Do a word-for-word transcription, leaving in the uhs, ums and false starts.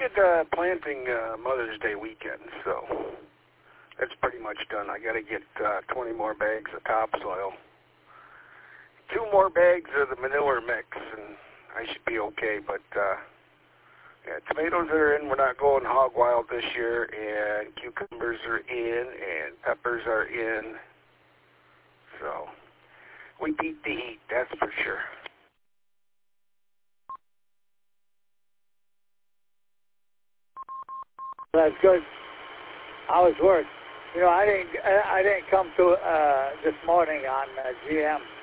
did uh, planting uh, Mother's Day weekend, so that's pretty much done. I got to get uh, twenty more bags of topsoil, two more bags of the manure mix, and I should be okay. But uh, yeah, tomatoes are in. We're not going hog wild this year, and cucumbers are in, and peppers are in. So we beat the heat, that's for sure. That's good. How was work? You know, I didn't. I didn't come to uh, this morning on uh, G M.